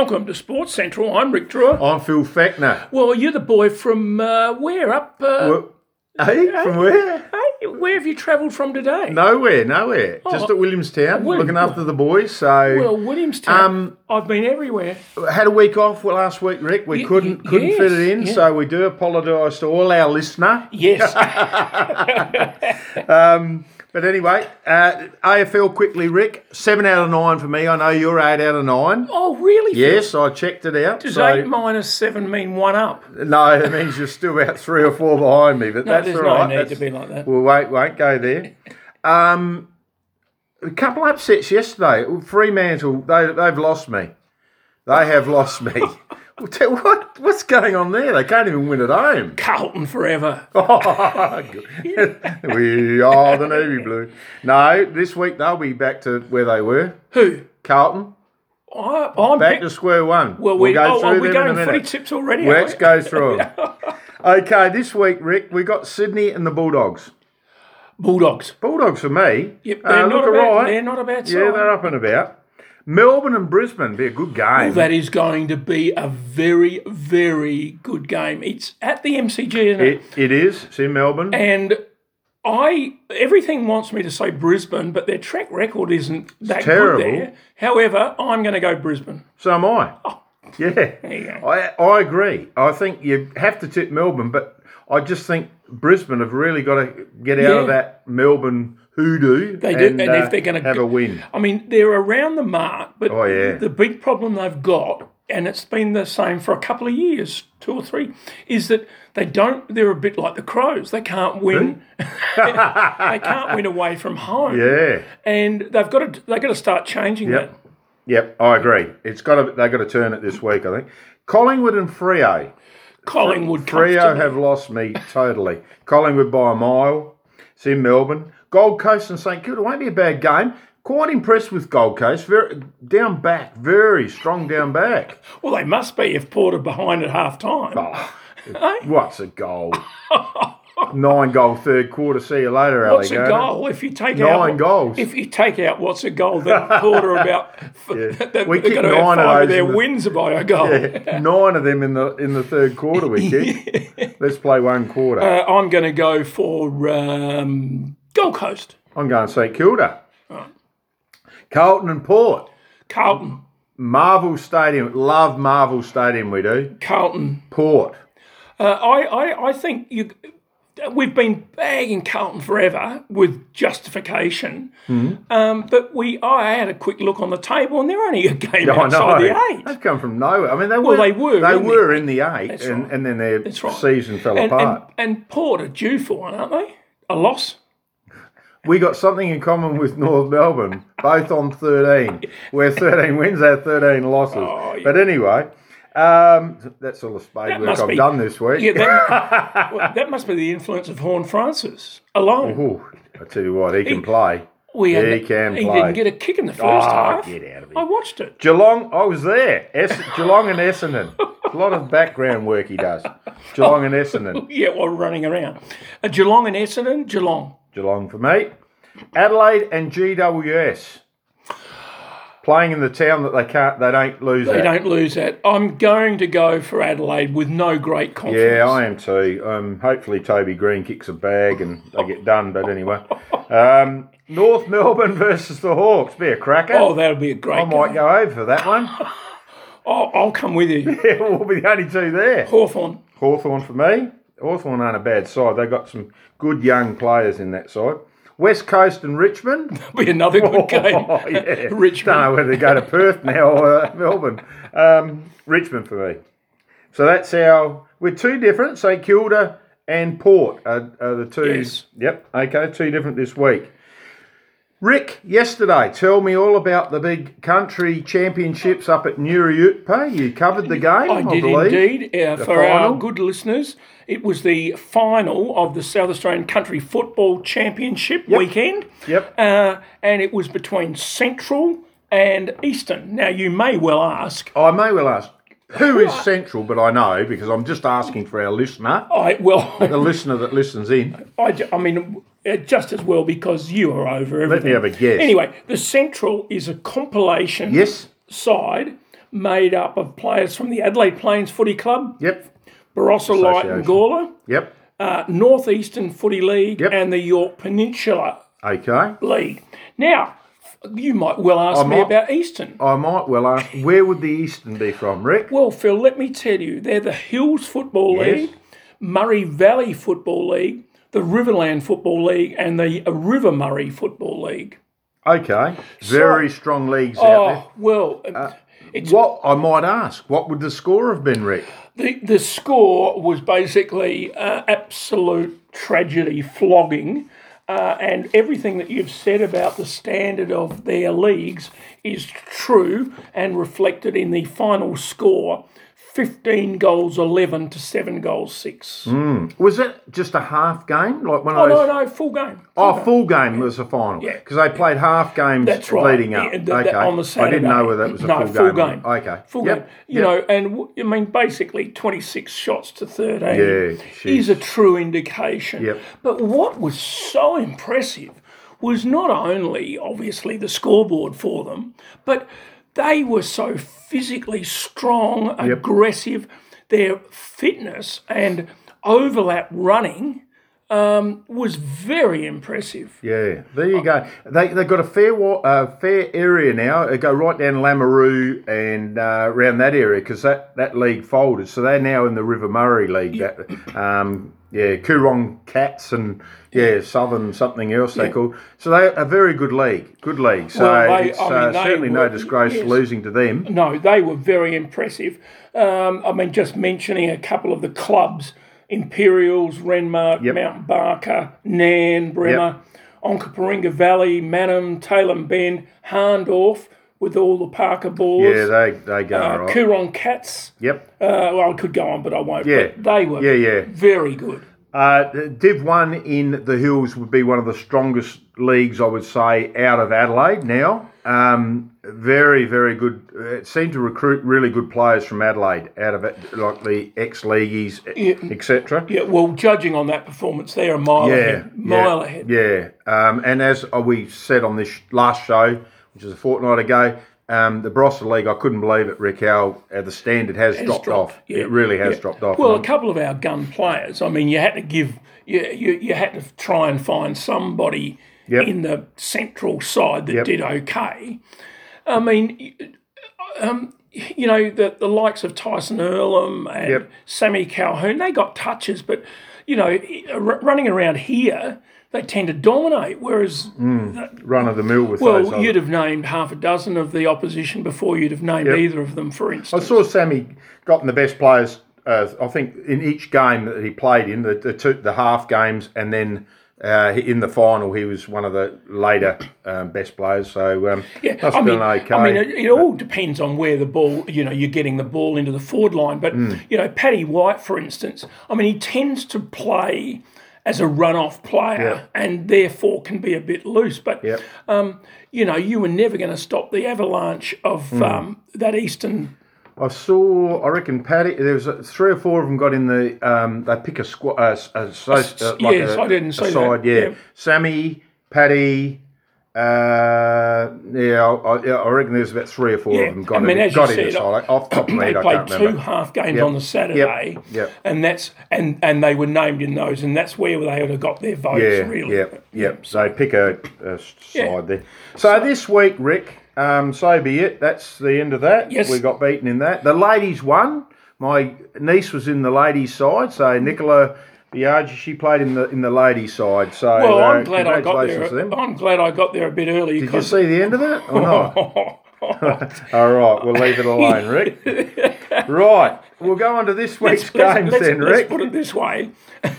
Welcome to Sports Central. I'm Rick Drewer. I'm Phil Fackner. Well, you're the boy from where? Up? Hey, from where? Hey, where have you travelled from today? Nowhere. Just at Williamstown, looking after the boys. So, Well, Williamstown. I've been everywhere. had a week off last week, Rick. We couldn't fit it in, so we do apologise to all our listener. Yes. But anyway, AFL quickly, Rick. 7 out of 9 for me. I know you're 8 out of 9. Oh, really? Yes, I checked it out. Does 8 minus 7 mean 1 up? No, that means you're still about 3 or 4 behind me. But that's there's all no right. need to be like that. We won't go there. A couple of upsets yesterday. Fremantle, they've lost me. They have lost me. What's going on there? They can't even win at home. Carlton forever. We are the Navy Blue. No, this week they'll be back to where they were. Who? Carlton. I'm Back to square one. Well, we'll go are through we them in a going footy minute. tips already? Let's go through them. Okay, this week, Rick, we got Sydney and the Bulldogs. Bulldogs. Bulldogs for me. Yep, they're not look a bad- all right. they're not a bad side. Yeah, they're up and about. Melbourne and Brisbane be a good game. Well, that is going to be a very, very good game. It's at the MCG, isn't it? It is. It's in Melbourne. And everything wants me to say Brisbane, but their track record isn't that terrible. good there. However, I'm going to go Brisbane. So am I. Yeah. There you go. I agree. I think you have to tip Melbourne, but I just think Brisbane have really got to get out of that Melbourne hoodoo. They do, and if they're going to have a win. I mean, they're around the mark, but yeah. the big problem they've got, and it's been the same for a couple of years, 2 or 3, is that they're a bit like the Crows. They can't win. They can't win away from home. Yeah. And they've got to start changing that. Yep, I agree. They've got to turn it this week, I think. Collingwood and Freo. Collingwood Freo have lost me totally. Collingwood by a mile. It's in Melbourne. Gold Coast and St Kilda won't be a bad game. Quite impressed with Gold Coast. Very down back, very strong down back. Well, they must be if Port are behind at half time. What's a goal? 9-goal third quarter. See you later, Alligator. What's a goal? If you take 9 goals. If you take out what's a goal, then Port are about. We they're kicked going to 9 have 5 of of their those wins by a goal. Yeah, 9 of them in the third quarter we kicked. Let's play one quarter. I'm going to go for Gold Coast. I'm going to say Kilda. Carlton and Port. Carlton. Marvel Stadium. Love Marvel Stadium, we do. Carlton. Port. I think we've been bagging Carlton forever with justification. But I had a quick look on the table and they're only a game outside the 8. They've come from nowhere. I mean, they were in the 8 and then their season fell apart. And Port are due for one, aren't they? A loss? We got something in common with North Melbourne, both on 13. We're 13 wins, they're 13 losses. Oh, yeah. But anyway, that's all the spade work I've done this week. Yeah, that must be the influence of Horn Francis alone. Ooh, I tell you what, he can play. He can play. He didn't get a kick in the first half. Get out of here. I watched it. Geelong, I was there. Geelong and Essendon. A lot of background work he does. Geelong and Essendon. Yeah, while running around. Geelong and Essendon, Geelong. Geelong for me. Adelaide and GWS. Playing in the town that they don't lose at. They don't lose at. I'm going to go for Adelaide with no great confidence. Yeah, I am too. Hopefully Toby Green kicks a bag and they get done. But anyway. North Melbourne versus the Hawks. Be a cracker. Oh, that'll be a great game. I might go over for that one. I'll come with you. Yeah, we'll be the only two there. Hawthorn For me. Hawthorn aren't a bad side. They've got some good young players in that side. West Coast and Richmond. That'll be another good game. Oh, yeah. Richmond. Don't know whether to go to Perth now or Melbourne. Richmond for me. So that's we're two different. St Kilda and Port are the two. Yes. Yep. Okay, two different this week. Rick, yesterday, tell me all about the big country championships up at Nuriootpa. You covered the game, I did believe. Indeed. For our good listeners, it was the final of the South Australian Country Football Championship weekend. Yep. And it was between Central and Eastern. Now, you may well ask... I may well ask, who is Central? But I know, because I'm just asking for our listener. The listener that listens in. I mean... just as well because you are over everything. Let me have a guess. Anyway, the Central is a compilation side made up of players from the Adelaide Plains Footy Club, Yep. Barossa Light and Gawler, Yep. North Eastern Footy League, Yep. and the York Peninsula Okay. League. Now, you might well ask me about Eastern. I might well ask, where would the Eastern be from, Rick? Well, Phil, let me tell you, they're the Hills Football League, Murray Valley Football League, the Riverland Football League, and the River Murray Football League. Okay. Very strong leagues out there. Well, What I might ask, what would the score have been, Rick? the score was basically absolute tragedy, flogging. And everything that you've said about the standard of their leagues is true and reflected in the final score, 15 goals 11 to 7 goals 6. Was it just a half game? Like one Oh, of those? no, full game. Full game was the final. Yeah. Because they played half games That's right. leading up. Yeah, Okay. on the Saturday. I didn't know whether that was a No, full game. game. Okay. Full Yep. game. You know, and I mean, basically 26 shots to 13 Yeah, is a true indication. Yep. But what was so impressive was not only, obviously, the scoreboard for them, but they were so physically strong, aggressive. Their fitness and overlap running was very impressive. Yeah, there you go. They've got a fair area now. They go right down Lameroo and around that area because that league folded. So they're now in the River Murray League. That Coorong Cats and Southern something else they call. So they're a very good league. Good league. So it's certainly no disgrace losing to them. No, they were very impressive. I mean, just mentioning a couple of the clubs. Imperials, Renmark, Mount Barker, Nan, Bremer, Onkaparinga Valley, Mannum, Taylor Bend, Harndorf with all the Parker Boars. Yeah, they go all right. Coorong Cats. Yep. Well, I could go on, but I won't. Yeah. But they were very good. Div 1 in the Hills would be one of the strongest leagues, I would say, out of Adelaide now. Very, very good. It seemed to recruit really good players from Adelaide out of it, like the ex-leagueies, etc. Yeah, well, judging on that performance, they're a mile ahead. Yeah. And as we said on this last show, which is a fortnight ago, the Barossa League, I couldn't believe it, Rick, how the standard has dropped off. Yeah. It really has dropped off. Well, a couple of our gun players, I mean, you had to give, you had to try and find somebody in the central side that did okay. I mean, you know, the likes of Tyson Earlham and Sammy Calhoun, they got touches, but, you know, running around here, they tend to dominate, whereas... run of the mill with those. Well, you'd have named half a dozen of the opposition before you'd have named either of them, for instance. I saw Sammy gotten the best players, I think, in each game that he played in, the half games, and then in the final he was one of the later best players. So must have been okay. I mean, it all depends on where the ball, you know, you're getting the ball into the forward line. But, you know, Paddy White, for instance, I mean, he tends to play as a run-off player and therefore can be a bit loose. But, you know, you were never going to stop the avalanche of that Eastern... I reckon Paddy, there was 3 or 4 of them got in the, they pick a squad, I didn't see side, that. Sammy, Paddy, I reckon there's about 3 or 4 of them got in the side. Off the top of my head, I can't remember. They played 2 half games on the Saturday, and that's and they were named in those, and that's where they would have got their votes, really. So pick a side there. So this week, Rick, so be it. That's the end of that. Yes. We got beaten in that. The ladies won. My niece was in the ladies' side, so Nicola Biaggi, she played in the ladies' side. So I'm glad I got there. I'm glad I got there a bit early. Did you see the end of that or not? All right, we'll leave it alone, Rick. Right, we'll go on to this week's games then, Rick. Let's put it this way: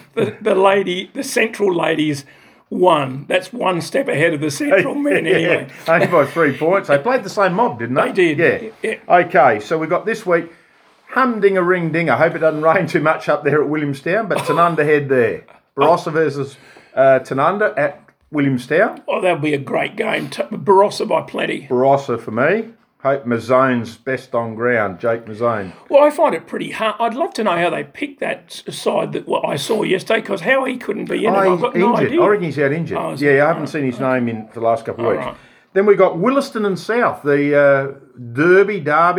the central ladies won. That's one step ahead of the central men, anyway. Only by 3 points. They played the same mob, didn't they? They did. Yeah. Okay, so we got this week. Humdinger-ring-ding. I hope it doesn't rain too much up there at Williamstown, but Tanunda head there. Barossa versus Tanunda at Williamstown. Oh, that'll be a great game. Barossa by plenty. Barossa for me. Hope Mazzone's best on ground, Jake Mazzone. Well, I find it pretty hard. I'd love to know how they picked that side that I saw yesterday, because how he couldn't be in it, I've got no idea. I reckon he's out injured. I haven't seen his name in for the last couple of weeks. Right. Then we got Williston and South, the Derby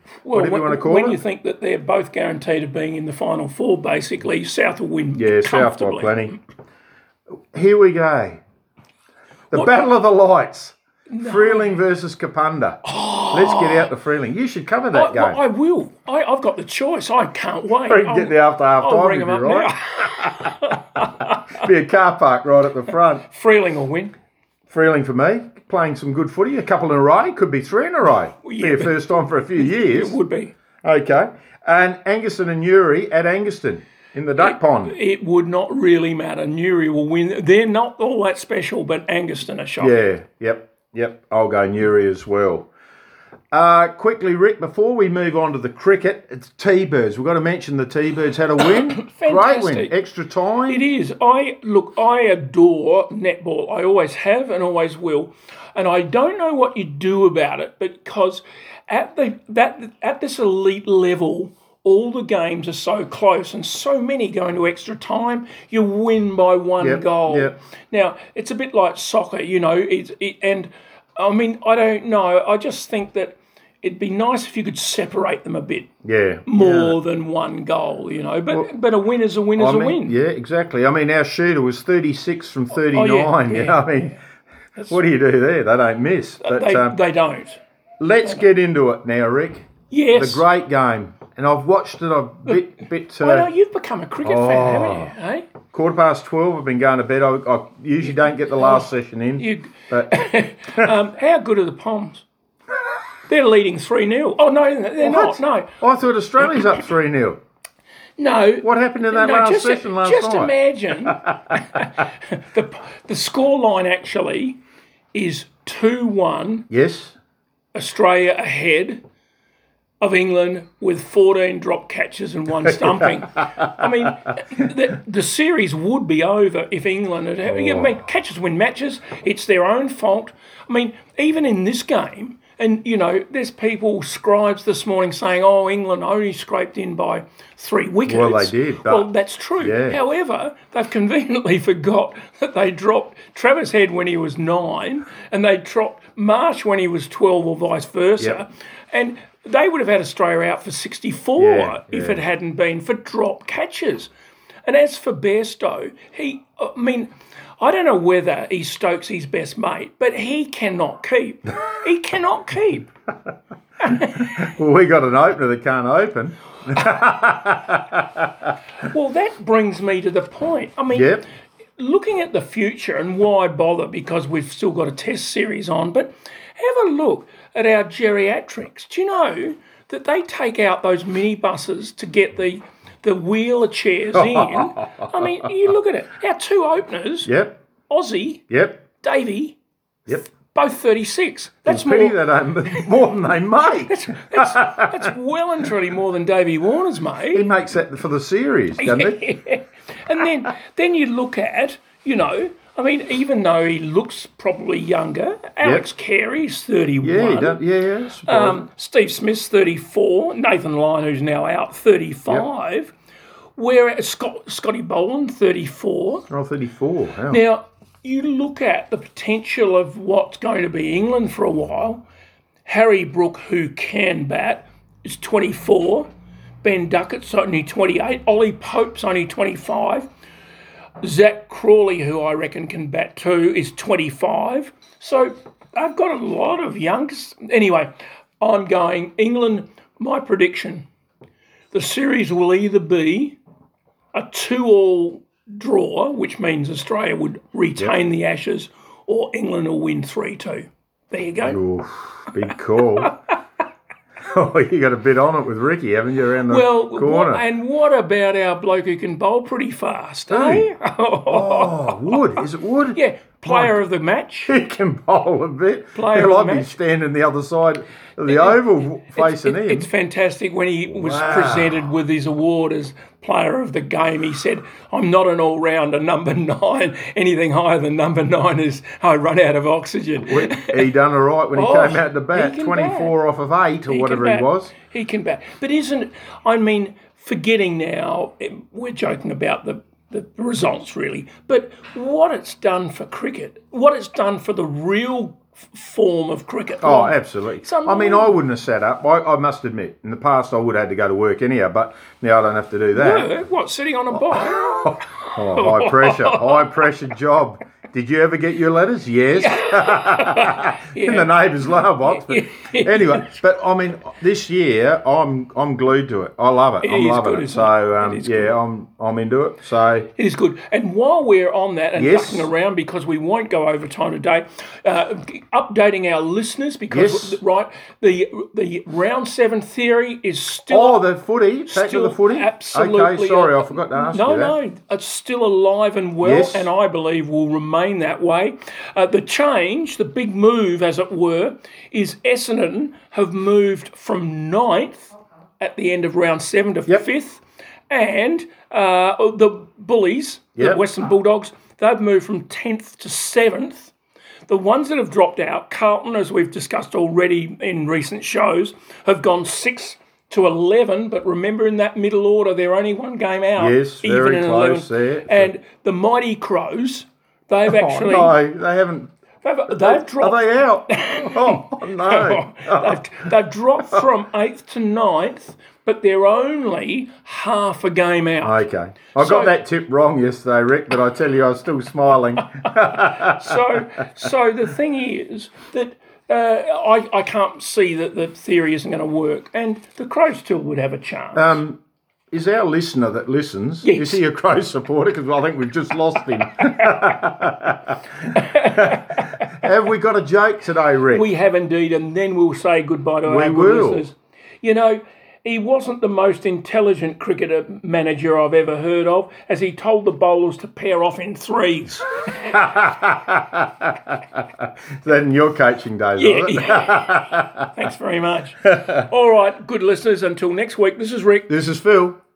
Well, whatever you want to call when it. you think that they're both guaranteed of being in the final four, basically, South will win South by comfortably. plenty. Here we go. The Battle of the Lights. Freeling versus Kapunda. Let's get out to Freeling. You should cover that game. I will. I've got the choice. I can't wait. We can get there after half I'll time ring if them you're up right. Be a car park right at the front. now. Freeling will win. Freeling for me. Playing some good footy. A couple in a row. Could be three in a row. Yeah, be a first time for a few years. It would be. Okay. And Angaston and Newry at Angaston in the duck pond. It would not really matter. Newry will win. They're not all that special, but Angaston are shocking. Yeah. Yep. I'll go Newry as well. Quickly, Rick, before we move on to the cricket, it's T-Birds. We've got to mention the T-Birds had a win. Great win. Extra time. It is. I adore netball. I always have and always will. And I don't know what you do about it, because at this elite level, all the games are so close and so many go into extra time. You win by one goal. Yep. Now, it's a bit like soccer, and I mean, I don't know. I just think that it'd be nice if you could separate them a bit more than one goal, But a win is a win is a win. Yeah, exactly. I mean, our shooter was 36 from 39. You know, I mean, what do you do there? They don't miss. But they don't. Let's get into it now, Rick. Yes. The great game. And I've watched it a bit. I know you've become a cricket fan, haven't you? Hey? 12:15. I've been going to bed. I usually don't get the last session in. But how good are the Poms? They're leading 3-0. Oh no, they're not. No, I thought Australia's up 3-0. No. What happened in that last session last just night? Imagine the scoreline actually is 2-1. Yes. Australia ahead of England with 14 drop catches and 1 stumping. I mean, the series would be over if England had... I mean, catches win matches. It's their own fault. I mean, even in this game, and, there's scribes this morning saying, England only scraped in by 3 wickets. Well, they did. Well, that's true. Yeah. However, they've conveniently forgot that they dropped Travis Head when he was 9 and they dropped Marsh when he was 12 or vice versa. Yep. And they would have had Australia out for 64 if it hadn't been for drop catches. And as for Bairstow, I don't know whether he's Stokes' best mate, but he cannot keep. He cannot keep. Well, we got an opener that can't open. Well, that brings me to the point. I mean, looking at the future, and why bother, because we've still got a test series on, but have a look at our geriatrics. Do you know that they take out those minibuses to get the wheeler chairs in? I mean, you look at it. Our 2 openers, Aussie, Davey, both 36. That's more. More than they make. That's well and truly more than Davey Warner's made. He makes that for the series, doesn't he? And then you look at, I mean, even though he looks probably younger, Alex Carey's 31. Steve Smith's 34. Nathan Lyon, who's now out, 35. Whereas Scotty Boland, 34. Oh, 34. Wow. Now, you look at the potential of what's going to be England for a while. Harry Brook, who can bat, is 24. Ben Duckett's only 28. Ollie Pope's only 25. Zach Crawley, who I reckon can bat too, is 25. So I've got a lot of youngsters. Anyway, I'm going England. My prediction, the series will either be a 2-all draw, which means Australia would retain the Ashes, or England will win 3-2. There you go. Ooh, big call. Oh, you got a bit on it with Ricky, haven't you, around the corner? And what about our bloke who can bowl pretty fast, eh? Oh, Wood. Is it Wood? Yeah, player of the match. He can bowl a bit. Player of the I'd be standing the other side of the oval facing him. It's fantastic. When he was presented with his award as player of the game, he said, I'm not an all-rounder, number 9. Anything higher than number 9 is I run out of oxygen. He done all right when he came out to bat, 24 off of 8 or whatever he was. He can bat. But forgetting now, we're joking about the results really, but what it's done for cricket, what it's done for the real form of cricket. Oh, absolutely. I mean, unbelievable. I wouldn't have sat up. I must admit, in the past, I would have had to go to work anyhow, but now I don't have to do that. Yeah, what, sitting on a bike? Oh, high pressure job. Did you ever get your letters? Yes. In the neighbour's lower box. But anyway, but I mean, this year I'm glued to it. I love it. I'm loving it. So I'm into it. So It is good. And while we're on that and Yes. ducking around, because we won't go over time today, updating our listeners because Yes. right, the round 7 theory is still the footy. Back to the footy. absolutely. Okay, sorry, I forgot to ask you that. No, it's still alive and well, Yes. and I believe will remain that way. The change, the big move, as it were, is Essendon have moved from 9th at the end of round 7 to Yep. 5th, and the Bullies, the Yep. Western Bulldogs, they've moved from 10th to 7th. The ones that have dropped out, Carlton, as we've discussed already in recent shows, have gone 6 to 11, but remember in that middle order, they're only one game out. Yes, very in close 11. there. And the Mighty Crows, they've actually... No, they haven't. They've dropped... Are they out? Oh, no. They've dropped from 8th to 9th, but they're only half a game out. Okay. I got that tip wrong yesterday, Rick, but I tell you, I was still smiling. So the thing is that I can't see that the theory isn't going to work, and the Crows still would have a chance. Is our listener that listens, Yes. is he a Crow supporter? Because I think we've just lost him. Have we got a joke today, Rick? We have indeed, and then we'll say goodbye to our good will. listeners. You know, he wasn't the most intelligent cricketer manager I've ever heard of, as he told the bowlers to pair off in threes. Then your coaching days, was it? Thanks very much. All right, good listeners, until next week, this is Rick. This is Phil.